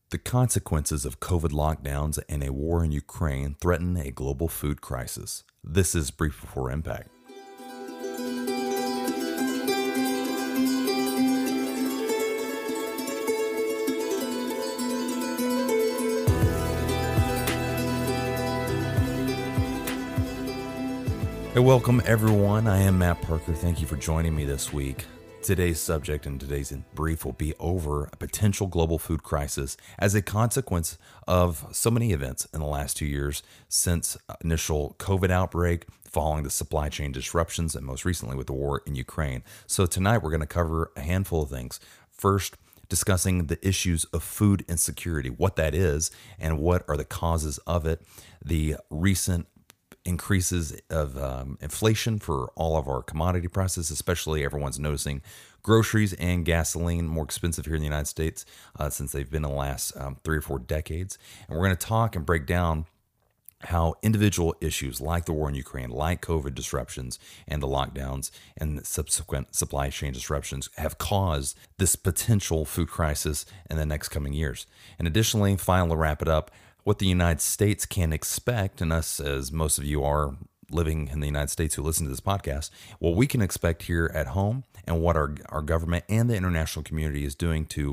The consequences of COVID lockdowns and a war in Ukraine threaten a global food crisis. This is Brief Before Impact. Hey, welcome everyone. I am Matt Parker. Thank you for joining me this week. Today's subject and today's brief will be over a potential global food crisis as a consequence of so many events in the last 2 years since initial COVID outbreak, following the supply chain disruptions, and most recently with the war in Ukraine. So tonight we're going to cover a handful of things. First, discussing the issues of food insecurity, what that is and what are the causes of it, the recent increases of inflation for all of our commodity prices, especially everyone's noticing groceries and gasoline more expensive here in the United States since they've been in the last 3 or 4 decades. And we're going to talk and break down how individual issues like the war in Ukraine, like COVID disruptions and the lockdowns and subsequent supply chain disruptions have caused this potential food crisis in the next coming years. And additionally, finally wrap it up, what the United States can expect, and us, as most of you are living in the United States who listen to this podcast, what we can expect here at home and what our government and the international community is doing to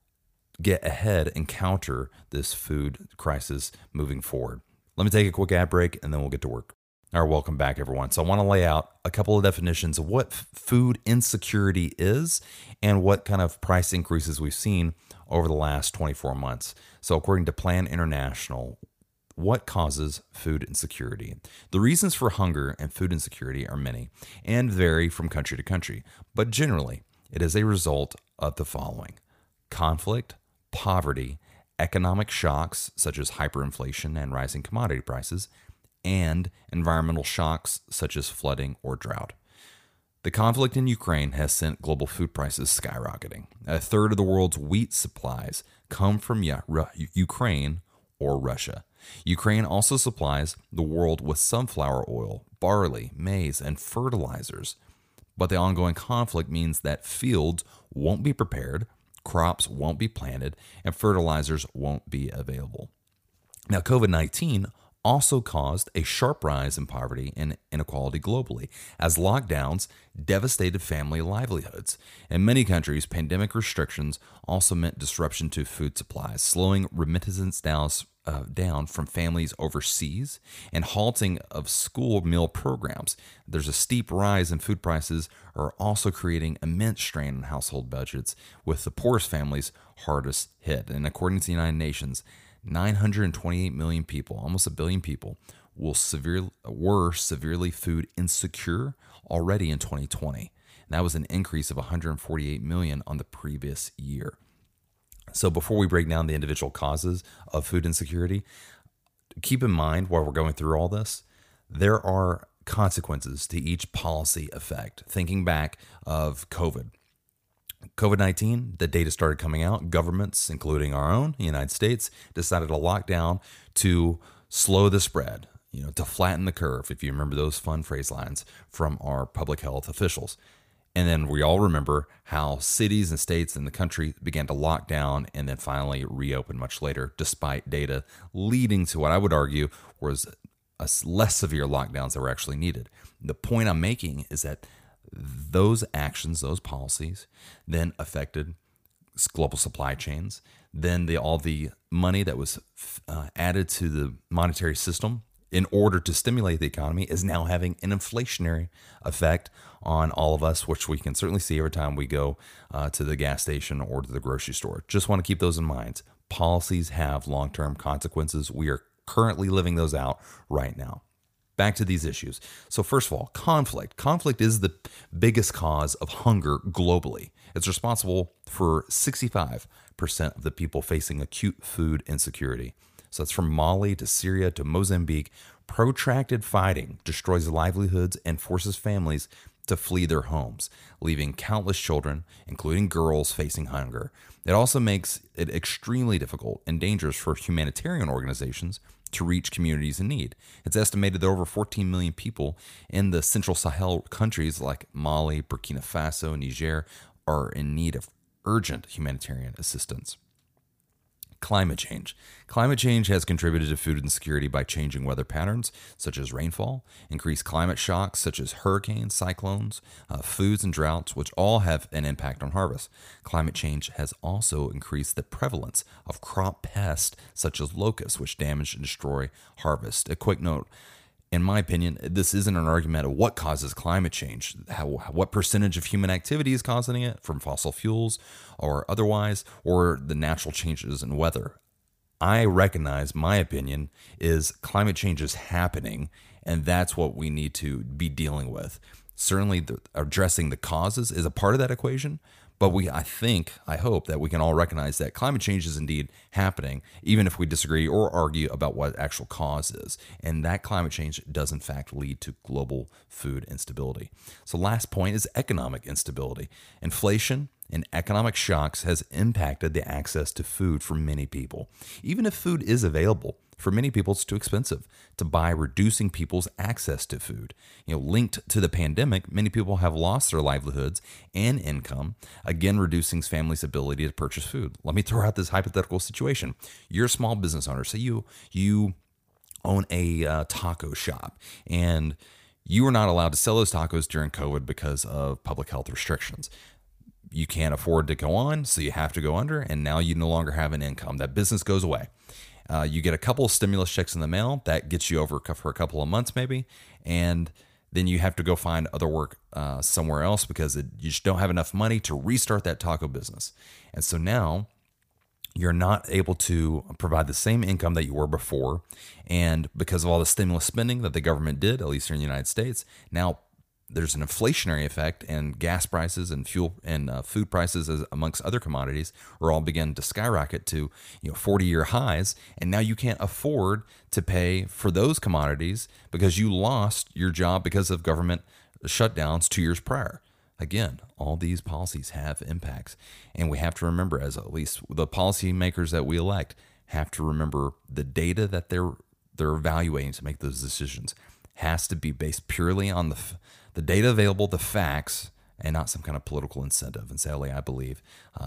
get ahead and counter this food crisis moving forward. Let me take a quick ad break and then we'll get to work. All right, welcome back, everyone. So I want to lay out a couple of definitions of what food insecurity is and what kind of price increases we've seen over the last 24 months. So according to Plan International, what causes food insecurity? The reasons for hunger and food insecurity are many and vary from country to country, but generally it is a result of the following: conflict, poverty, economic shocks such as hyperinflation and rising commodity prices, and environmental shocks such as flooding or drought. The conflict in Ukraine has sent global food prices skyrocketing. A third of the world's wheat supplies come from Ukraine or Russia. Ukraine also supplies the world with sunflower oil, barley, maize, and fertilizers. But the ongoing conflict means that fields won't be prepared, crops won't be planted, and fertilizers won't be available. Now, COVID-19 also caused a sharp rise in poverty and inequality globally, as lockdowns devastated family livelihoods. In many countries, pandemic restrictions also meant disruption to food supplies, slowing remittances down from families overseas and halting of school meal programs. There's a steep rise in food prices are also creating immense strain on household budgets, with the poorest families hardest hit. And according to the United Nations, 928 million people, almost a billion people, were severely food insecure already in 2020. And that was an increase of 148 million on the previous year. So before we break down the individual causes of food insecurity, keep in mind while we're going through all this, there are consequences to each policy effect. Thinking back of COVID-19, the data started coming out. Governments, including our own, the United States, decided to lock down to slow the spread, to flatten the curve, if you remember those fun phrase lines from our public health officials. And then we all remember how cities and states in the country began to lock down and then finally reopen much later, despite data leading to what I would argue was a less severe lockdowns that were actually needed. The point I'm making is that those actions, those policies, then affected global supply chains. Then all the money that was added to the monetary system in order to stimulate the economy is now having an inflationary effect on all of us, which we can certainly see every time we go to the gas station or to the grocery store. Just want to keep those in mind. Policies have long-term consequences. We are currently living those out right now. Back to these issues. So first of all, conflict. Conflict is the biggest cause of hunger globally. It's responsible for 65% of the people facing acute food insecurity. So that's from Mali to Syria to Mozambique. Protracted fighting destroys livelihoods and forces families to flee their homes, leaving countless children, including girls, facing hunger. It also makes it extremely difficult and dangerous for humanitarian organizations to reach communities in need. It's estimated that over 14 million people in the Central Sahel countries like Mali, Burkina Faso, Niger are in need of urgent humanitarian assistance. Climate change. Climate change has contributed to food insecurity by changing weather patterns, such as rainfall, increased climate shocks, such as hurricanes, cyclones, foods, and droughts, which all have an impact on harvest. Climate change has also increased the prevalence of crop pests, such as locusts, which damage and destroy harvest. A quick note. In my opinion, this isn't an argument of what causes climate change, what percentage of human activity is causing it from fossil fuels or otherwise, or the natural changes in weather. I recognize my opinion is climate change is happening, and that's what we need to be dealing with. Certainly, addressing the causes is a part of that equation, but I hope that we can all recognize that climate change is indeed happening, even if we disagree or argue about what actual cause is. And that climate change does, in fact, lead to global food instability. So, last point is economic instability. Inflation and economic shocks has impacted the access to food for many people. Even if food is available, for many people, it's too expensive to buy, reducing people's access to food. Linked to the pandemic, many people have lost their livelihoods and income, again, reducing families' ability to purchase food. Let me throw out this hypothetical situation. You're a small business owner. Say you own a taco shop, and you are not allowed to sell those tacos during COVID because of public health restrictions. You can't afford to go on, so you have to go under, and now you no longer have an income. That business goes away. You get a couple of stimulus checks in the mail. That gets you over for a couple of months maybe, and then you have to go find other work somewhere else because you just don't have enough money to restart that taco business. And so now you're not able to provide the same income that you were before, and because of all the stimulus spending that the government did, at least here in the United States, now there's an inflationary effect, and gas prices and fuel and food prices, amongst other commodities, are all beginning to skyrocket to 40-year highs. And now you can't afford to pay for those commodities because you lost your job because of government shutdowns 2 years prior. Again, all these policies have impacts, and we have to remember, as at least the policymakers that we elect have to remember, the data that they're evaluating to make those decisions has to be based purely on the data available, the facts, and not some kind of political incentive. And sadly, I believe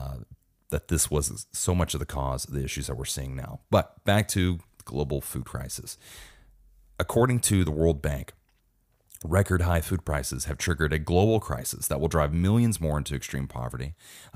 that this was so much of the cause of the issues that we're seeing now. But back to global food crisis. According to the World Bank, record high food prices have triggered a global crisis that will drive millions more into extreme poverty,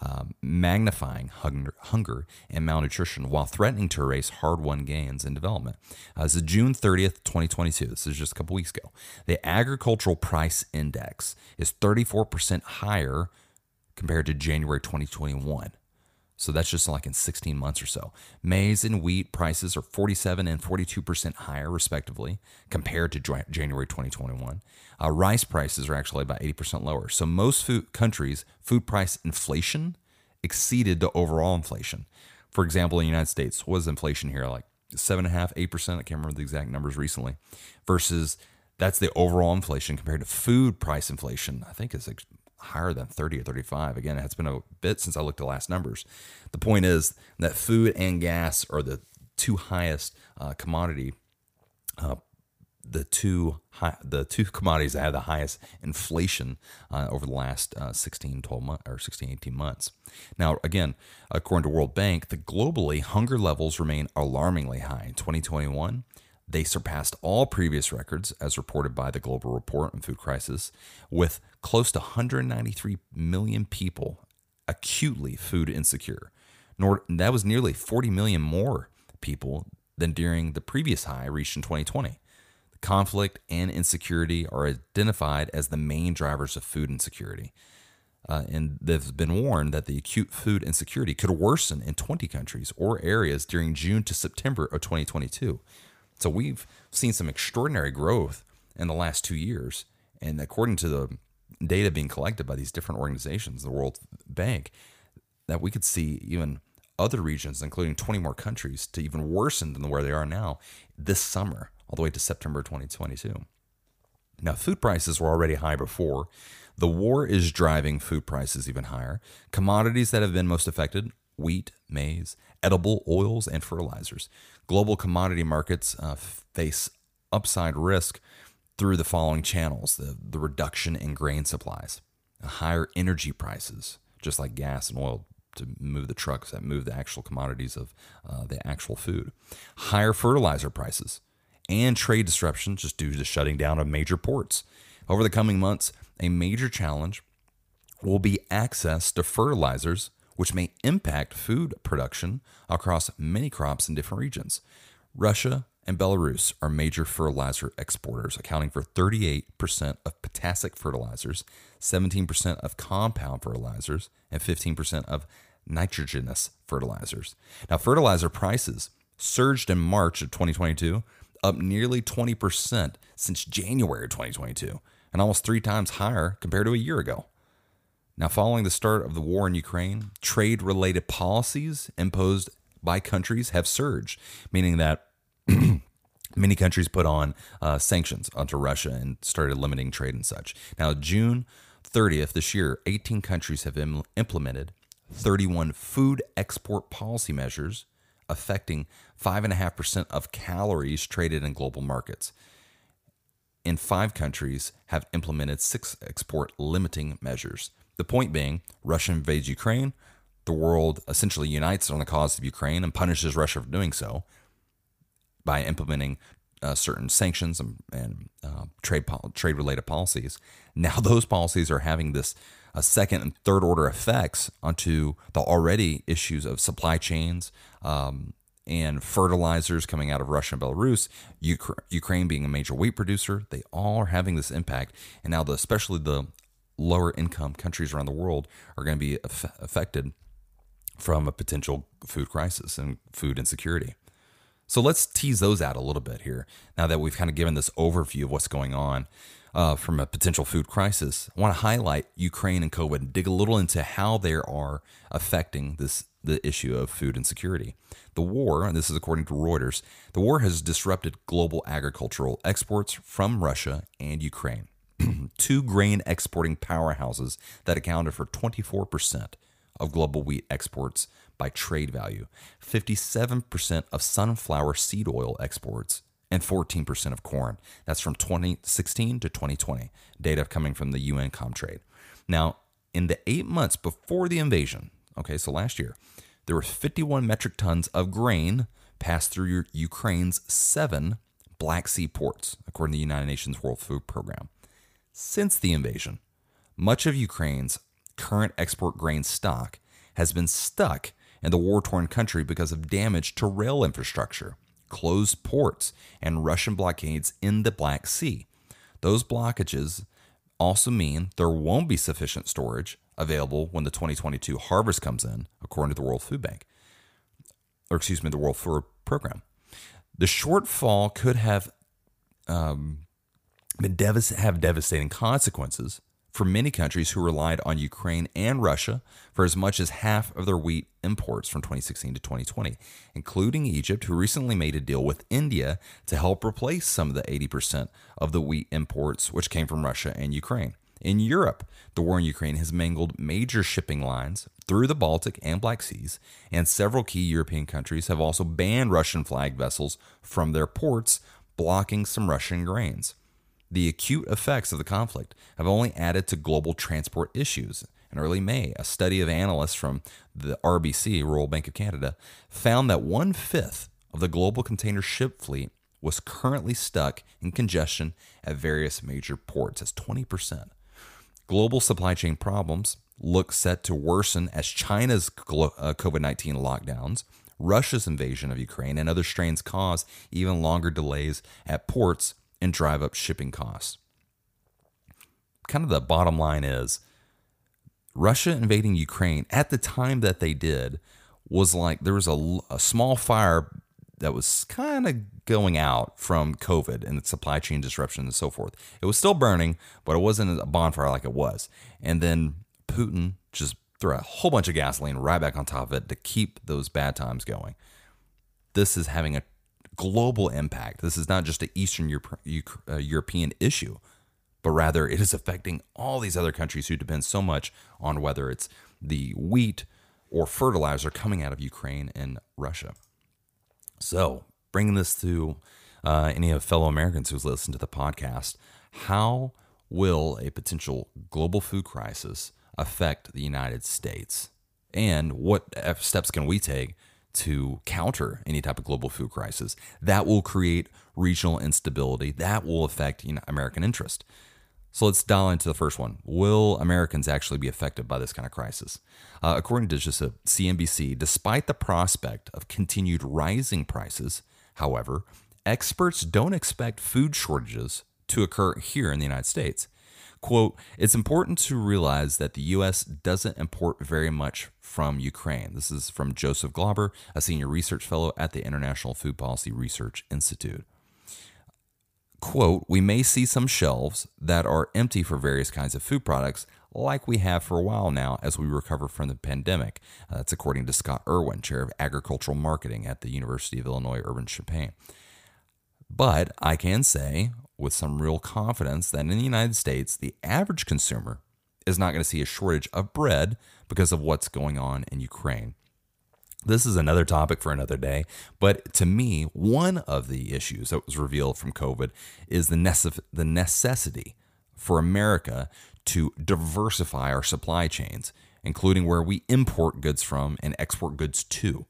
magnifying hunger and malnutrition while threatening to erase hard-won gains in development. As of June 30th, 2022, this is just a couple weeks ago, the agricultural price index is 34% higher compared to January 2021. So that's just like in 16 months or so. Maize and wheat prices are 47 and 42% higher, respectively, compared to January 2021. Rice prices are actually about 80% lower. So most countries' food price inflation exceeded the overall inflation. For example, in the United States, what is inflation here? Like 7.5%, 8%? I can't remember the exact numbers recently. Versus that's the overall inflation compared to food price inflation. I think it's higher than 30 or 35. Again, it's been a bit since I looked at the last numbers. The point is that food and gas are the two highest commodity, the two commodities that have the highest inflation over the last 16, 18 months. Now, again, according to World Bank, globally, hunger levels remain alarmingly high. In 2021, they surpassed all previous records, as reported by the Global Report on Food Crisis, with close to 193 million people acutely food insecure. That was nearly 40 million more people than during the previous high reached in 2020. Conflict and insecurity are identified as the main drivers of food insecurity. And they've been warned that the acute food insecurity could worsen in 20 countries or areas during June to September of 2022. So we've seen some extraordinary growth in the last 2 years. And according to the data being collected by these different organizations, the World Bank, that we could see even other regions, including 20 more countries, to even worsen than where they are now this summer, all the way to September 2022. Now, food prices were already high before. The war is driving food prices even higher. Commodities that have been most affected: wheat, maize, edible oils, and fertilizers. Global commodity markets face upside risk through the following channels: the reduction in grain supplies, higher energy prices, just like gas and oil to move the trucks that move the actual commodities of the actual food. Higher fertilizer prices and trade disruption just due to shutting down of major ports. Over the coming months, a major challenge will be access to fertilizers, which may impact food production across many crops in different regions. Russia and Belarus are major fertilizer exporters, accounting for 38% of potassic fertilizers, 17% of compound fertilizers, and 15% of nitrogenous fertilizers. Now, fertilizer prices surged in March of 2022, up nearly 20% since January 2022, and almost 3 times higher compared to a year ago. Now, following the start of the war in Ukraine, trade-related policies imposed by countries have surged, meaning that many countries put on sanctions onto Russia and started limiting trade and such. Now, June 30th this year, 18 countries have implemented 31 food export policy measures affecting 5.5% of calories traded in global markets. And 5 countries have implemented 6 export limiting measures. The point being, Russia invades Ukraine. The world essentially unites on the cause of Ukraine and punishes Russia for doing so by implementing certain sanctions and trade-related policies. Now those policies are having this second and third order effects onto the already issues of supply chains and fertilizers coming out of Russia and Belarus, Ukraine being a major wheat producer. They all are having this impact. And now especially the lower income countries around the world are going to be affected from a potential food crisis and food insecurity. So let's tease those out a little bit here. Now that we've kind of given this overview of what's going on from a potential food crisis, I want to highlight Ukraine and COVID and dig a little into how they are affecting the issue of food insecurity. The war, and this is according to Reuters, the war has disrupted global agricultural exports from Russia and Ukraine, 2 grain exporting powerhouses that accounted for 24% of global wheat exports by trade value, 57% of sunflower seed oil exports, and 14% of corn. That's from 2016 to 2020, data coming from the UN Comtrade. Now, in the 8 months before the invasion, so last year, there were 51 metric tons of grain passed through Ukraine's 7 Black Sea ports, according to the United Nations World Food Program. Since the invasion, much of Ukraine's current export grain stock has been stuck in the war-torn country because of damage to rail infrastructure, closed ports, and Russian blockades in the Black Sea. Those blockages also mean there won't be sufficient storage available when the 2022 harvest comes in, according to the World Food Bank, the World Food Program. The shortfall could have devastating consequences for many countries who relied on Ukraine and Russia for as much as half of their wheat imports from 2016 to 2020, including Egypt, who recently made a deal with India to help replace some of the 80% of the wheat imports which came from Russia and Ukraine. In Europe, the war in Ukraine has mangled major shipping lines through the Baltic and Black Seas, and several key European countries have also banned Russian-flagged vessels from their ports, blocking some Russian grains. The acute effects of the conflict have only added to global transport issues. In early May, a study of analysts from the RBC, Royal Bank of Canada, found that 1/5 of the global container ship fleet was currently stuck in congestion at various major ports. That's 20%. Global supply chain problems look set to worsen as China's COVID-19 lockdowns, Russia's invasion of Ukraine, and other strains cause even longer delays at ports and drive up shipping costs. Kind of the bottom line is Russia invading Ukraine at the time that they did was like there was a small fire that was kind of going out from COVID and the supply chain disruption and so forth. It was still burning, but it wasn't a bonfire like it was. And then Putin just threw a whole bunch of gasoline right back on top of it to keep those bad times going. This is having a global impact. This is not just an Eastern European issue, but rather it is affecting all these other countries who depend so much on whether it's the wheat or fertilizer coming out of Ukraine and Russia. So, bringing this to any of fellow Americans who's listened to the podcast, how will a potential global food crisis affect the United States? and what steps can we take to counter any type of global food crisis that will create regional instability that will affect American interest. So let's dial into the first one. Will Americans actually be affected by this kind of crisis? According to just a CNBC, despite the prospect of continued rising prices, however, experts don't expect food shortages to occur here in the United States. Quote, it's important to realize that the U.S. doesn't import very much from Ukraine. This is from Joseph Glauber, a senior research fellow at the International Food Policy Research Institute. Quote, we may see some shelves that are empty for various kinds of food products like we have for a while now as we recover from the pandemic. That's according to Scott Irwin, chair of agricultural marketing at the University of Illinois Urbana-Champaign. But I can say with some real confidence that in the United States, the average consumer is not going to see a shortage of bread because of what's going on in Ukraine. This is another topic for another day, but to me, one of the issues that was revealed from COVID is the necessity for America to diversify our supply chains, including where we import goods from and export goods to.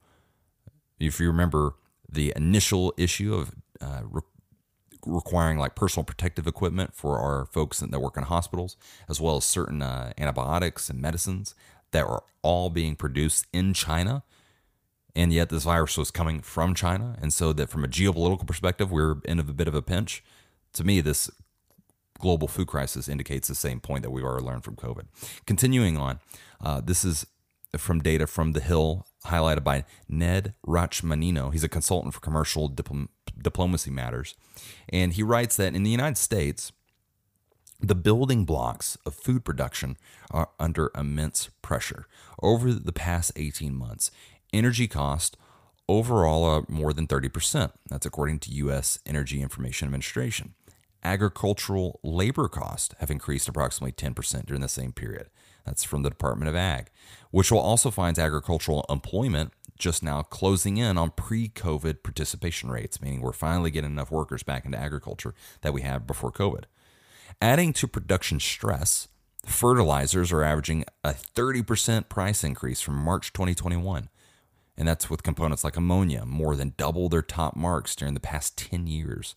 If you remember the initial issue of requiring like personal protective equipment for our folks that work in hospitals, as well as certain antibiotics and medicines that are all being produced in China. And yet this virus was coming from China. And so that from a geopolitical perspective, we're in a bit of a pinch. To me, this global food crisis indicates the same point that we've already learned from COVID. Continuing on, this is from data from The Hill, highlighted by Ned Rachmanino. He's a consultant for commercial diplomacy matters. And he writes that in the United States, the building blocks of food production are under immense pressure. Over the past 18 months, energy costs overall are more than 30%. That's according to U.S. Energy Information Administration. Agricultural labor costs have increased approximately 10% during the same period. That's from the Department of Ag, which will also find agricultural employment just now closing in on pre-COVID participation rates, meaning we're finally getting enough workers back into agriculture that we had before COVID. Adding to production stress, fertilizers are averaging a 30% price increase from March 2021. And that's with components like ammonia, more than double their top marks during the past 10 years.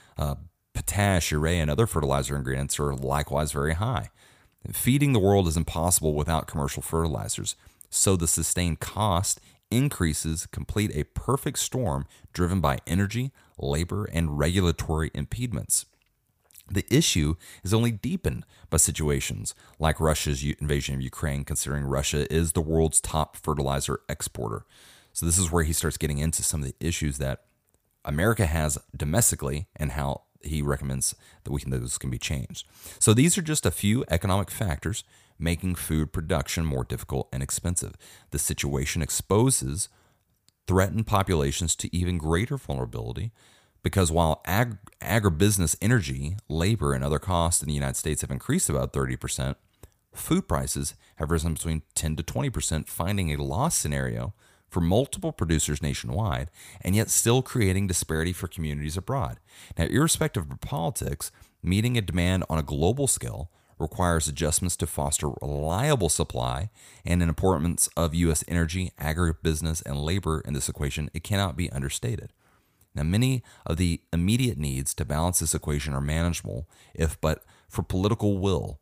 Potash, urea, and other fertilizer ingredients are likewise very high. Feeding the world is impossible without commercial fertilizers, so the sustained cost increases complete a perfect storm driven by energy, labor, and regulatory impediments. The issue is only deepened by situations like Russia's invasion of Ukraine, considering Russia is the world's top fertilizer exporter. So this is where he starts getting into some of the issues that America has domestically and how he recommends that those can be changed. So these are just a few economic factors making food production more difficult and expensive. The situation exposes threatened populations to even greater vulnerability because while agribusiness energy, labor, and other costs in the United States have increased about 30%, food prices have risen between 10 to 20%, finding a loss scenario for multiple producers nationwide, and yet still creating disparity for communities abroad. Now, irrespective of politics, meeting a demand on a global scale requires adjustments to foster reliable supply and an importance of U.S. energy, agribusiness, and labor in this equation. It cannot be understated. Now, many of the immediate needs to balance this equation are manageable if but for political will,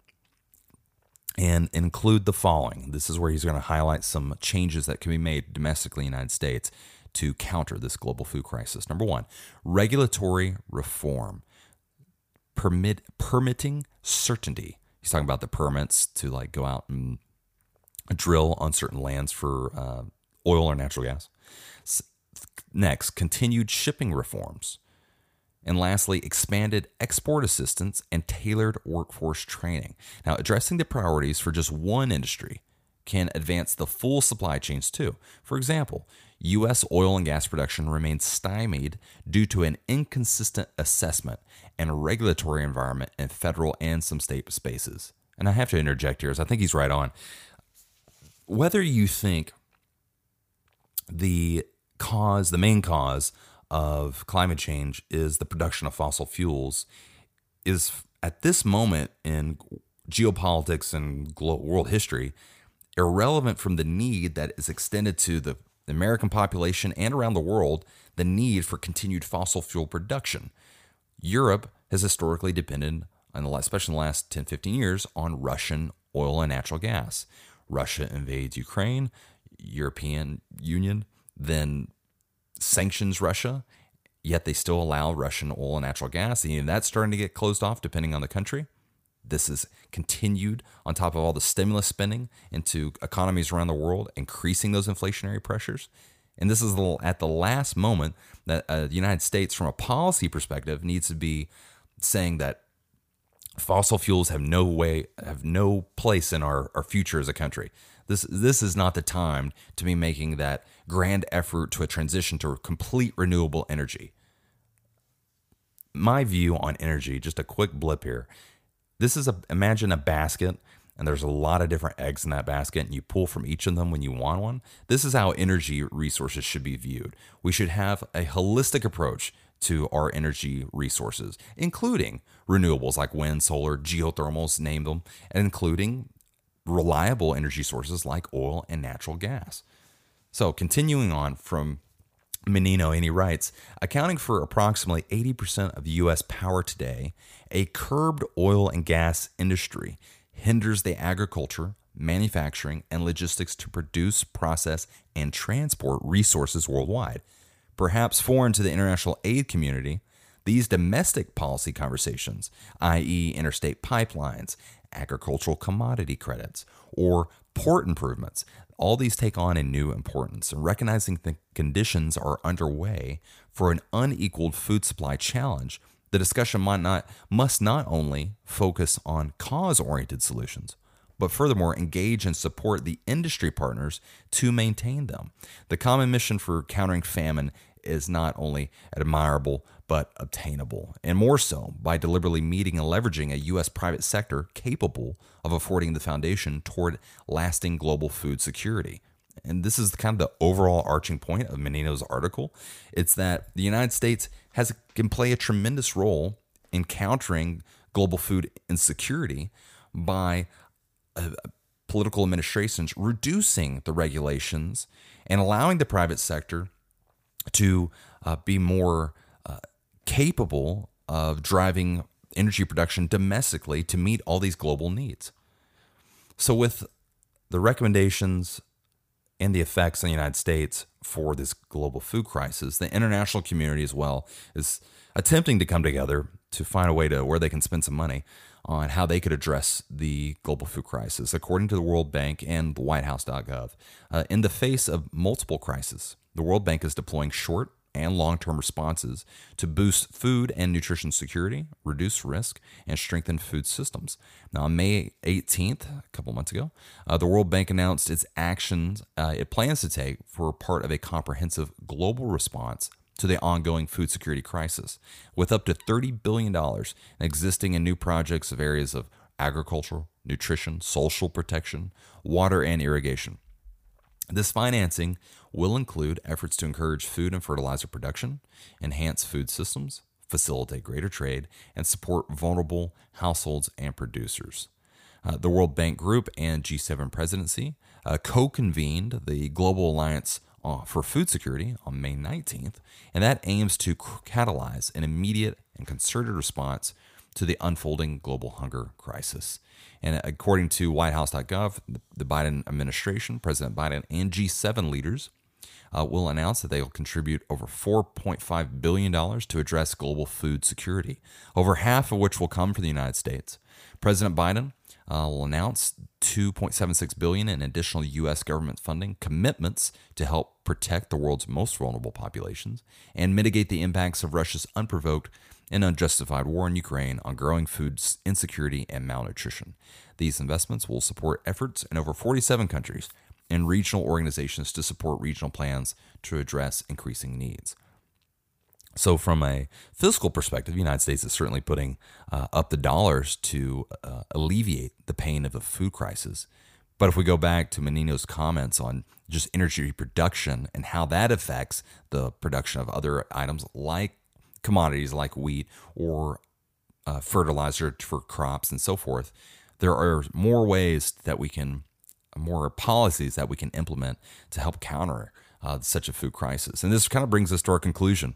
and include the following. This is where he's going to highlight some changes that can be made domestically in the United States to counter this global food crisis. Number one, regulatory reform, permitting certainty. He's talking about the permits to like go out and drill on certain lands for oil or natural gas. Next, continued shipping reforms. And lastly, expanded export assistance and tailored workforce training. Now, addressing the priorities for just one industry can advance the full supply chains too. For example, U.S. oil and gas production remains stymied due to an inconsistent assessment and regulatory environment in federal and some state spaces. And I have to interject here, as I think he's right on. Whether you think the main cause of climate change is the production of fossil fuels, is at this moment in geopolitics and world history, irrelevant from the need that is extended to the American population and around the world, the need for continued fossil fuel production. Europe has historically depended, especially in the last 10, 15 years, on Russian oil and natural gas. Russia invades Ukraine, European Union then sanctions Russia, yet they still allow Russian oil and natural gas. And that's starting to get closed off depending on the country. This is continued on top of all the stimulus spending into economies around the world, increasing those inflationary pressures. And this is at the last moment that the United States, from a policy perspective, needs to be saying that fossil fuels have no place in our future as a country. This is not the time to be making that grand effort to a transition to complete renewable energy. My view on energy, just a quick blip here. Imagine a basket, and there's a lot of different eggs in that basket, and you pull from each of them when you want one. This is how energy resources should be viewed. We should have a holistic approach to our energy resources, including renewables like wind, solar, geothermals, name them, and including reliable energy sources like oil and natural gas. So continuing on from Menino, and he writes, accounting for approximately 80% of U.S. power today, a curbed oil and gas industry hinders the agriculture, manufacturing, and logistics to produce, process, and transport resources worldwide. Perhaps foreign to the international aid community, these domestic policy conversations, i.e., interstate pipelines, agricultural commodity credits, or port improvements, all these take on a new importance, and recognizing the conditions are underway for an unequaled food supply challenge, the discussion must not only focus on cause-oriented solutions, but furthermore engage and support the industry partners to maintain them. The common mission for countering famine is not only admirable, but obtainable, and more so by deliberately meeting and leveraging a U.S. private sector capable of affording the foundation toward lasting global food security. And this is kind of the overall arching point of Menino's article. It's that the United States can play a tremendous role in countering global food insecurity by political administrations reducing the regulations and allowing the private sector to be more capable of driving energy production domestically to meet all these global needs. So with the recommendations and the effects in the United States for this global food crisis, the international community as well is attempting to come together to find a way to where they can spend some money on how they could address the global food crisis, according to the World Bank and WhiteHouse.gov. In the face of multiple crises, the World Bank is deploying short and long-term responses to boost food and nutrition security, reduce risk, and strengthen food systems. Now, on May 18th, a couple months ago, the World Bank announced its actions it plans to take for part of a comprehensive global response to the ongoing food security crisis, with up to $30 billion in existing and new projects of areas of agriculture, nutrition, social protection, water, and irrigation. This financing will include efforts to encourage food and fertilizer production, enhance food systems, facilitate greater trade, and support vulnerable households and producers. The World Bank Group and G7 presidency co-convened the Global Alliance for Food Security on May 19th, and that aims to catalyze an immediate and concerted response to the unfolding global hunger crisis. And according to WhiteHouse.gov, the Biden administration, President Biden, and G7 leaders will announce that they will contribute over $4.5 billion to address global food security, over half of which will come from the United States. President Biden will announce $2.76 billion in additional U.S. government funding commitments to help protect the world's most vulnerable populations and mitigate the impacts of Russia's unprovoked and unjustified war in Ukraine on growing food insecurity and malnutrition. These investments will support efforts in over 47 countries and regional organizations to support regional plans to address increasing needs. So from a fiscal perspective, the United States is certainly putting up the dollars to alleviate the pain of the food crisis. But if we go back to Menino's comments on just energy production and how that affects the production of other items like commodities like wheat or fertilizer for crops and so forth, there are more ways that we can more policies that we can implement to help counter such a food crisis. And this kind of brings us to our conclusion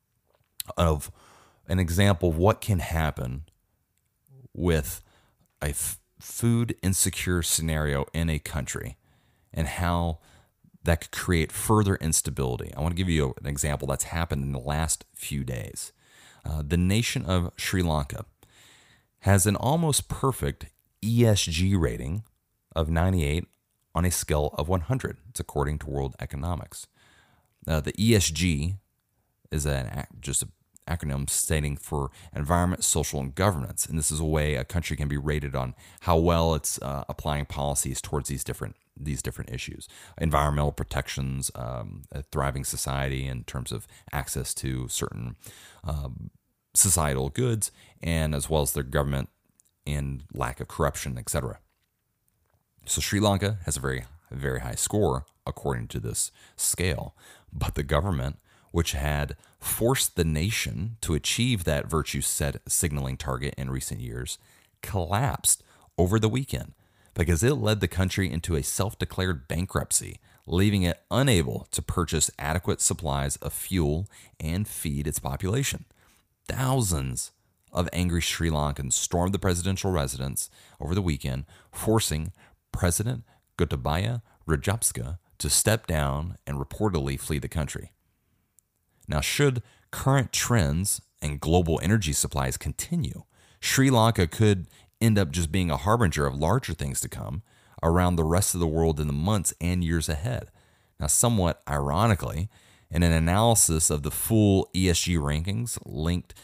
of an example of what can happen with a food insecure scenario in a country and how that could create further instability. I want to give you an example that's happened in the last few days. The nation of Sri Lanka has an almost perfect ESG rating of 98 on a scale of 100. It's according to World Economics. The ESG is just an acronym stating for environment, social, and governance. And this is a way a country can be rated on how well it's applying policies towards these different issues. Environmental protections, a thriving society in terms of access to certain societal goods, and as well as their government and lack of corruption, etc. So Sri Lanka has a very, very high score according to this scale, but the government, which had forced the nation to achieve that virtue signaling target in recent years, collapsed over the weekend because it led the country into a self-declared bankruptcy, leaving it unable to purchase adequate supplies of fuel and feed its population. Thousands of angry Sri Lankans stormed the presidential residence over the weekend, forcing President Gotabaya Rajapaksa to step down and reportedly flee the country. Now, should current trends and global energy supplies continue, Sri Lanka could end up just being a harbinger of larger things to come around the rest of the world in the months and years ahead. Now, somewhat ironically, in an analysis of the full ESG rankings linked,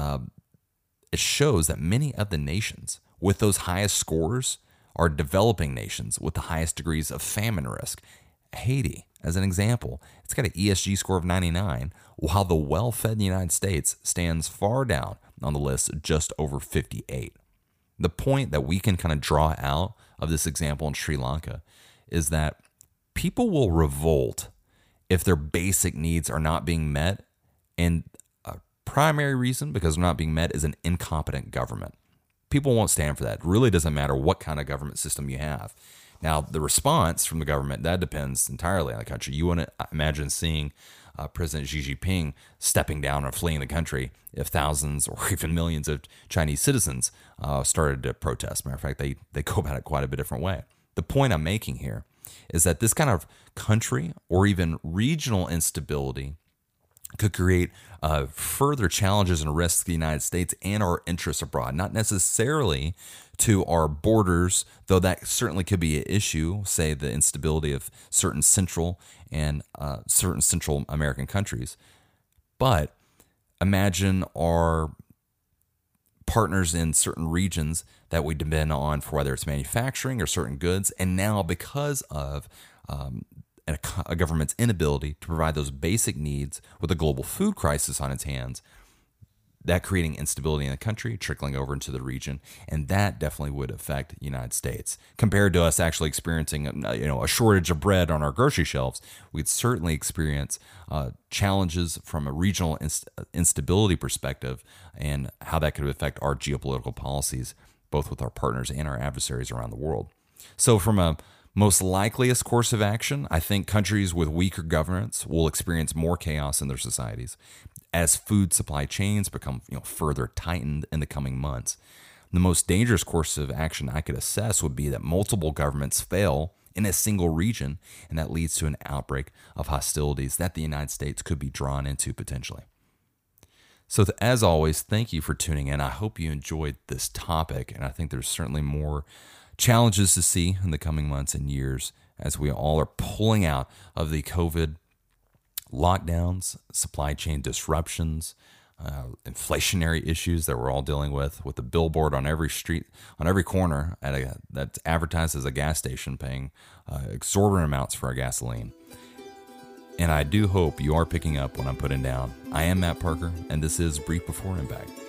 it shows that many of the nations with those highest scores are developing nations with the highest degrees of famine risk. Haiti, as an example, it's got an ESG score of 99, while the well-fed United States stands far down on the list, just over 58. The point that we can kind of draw out of this example in Sri Lanka is that people will revolt if their basic needs are not being met, and a primary reason because they're not being met is an incompetent government. People won't stand for that. It really doesn't matter what kind of government system you have. Now, the response from the government, that depends entirely on the country. You want to imagine seeing President Xi Jinping stepping down or fleeing the country if thousands or even millions of Chinese citizens started to protest. Matter of fact, they go about it quite a bit different way. The point I'm making here is that this kind of country or even regional instability could create further challenges and risks to the United States and our interests abroad, not necessarily to our borders, though that certainly could be an issue, say the instability of certain Central American countries. But imagine our partners in certain regions that we depend on for whether it's manufacturing or certain goods, and now because of a government's inability to provide those basic needs with a global food crisis on its hands, that creating instability in the country, trickling over into the region, and that definitely would affect the United States. Compared to us actually experiencing a shortage of bread on our grocery shelves, we'd certainly experience challenges from a regional instability perspective and how that could affect our geopolitical policies, both with our partners and our adversaries around the world. So from a most likeliest course of action, I think countries with weaker governance will experience more chaos in their societies as food supply chains become further tightened in the coming months. The most dangerous course of action I could assess would be that multiple governments fail in a single region, and that leads to an outbreak of hostilities that the United States could be drawn into potentially. So as always, thank you for tuning in. I hope you enjoyed this topic, and I think there's certainly more challenges to see in the coming months and years as we all are pulling out of the COVID lockdowns, supply chain disruptions, inflationary issues that we're all dealing with the billboard on every street, on every corner that's advertised as a gas station paying exorbitant amounts for our gasoline. And I do hope you are picking up what I'm putting down. I am Matt Parker, and this is Brief Before Impact.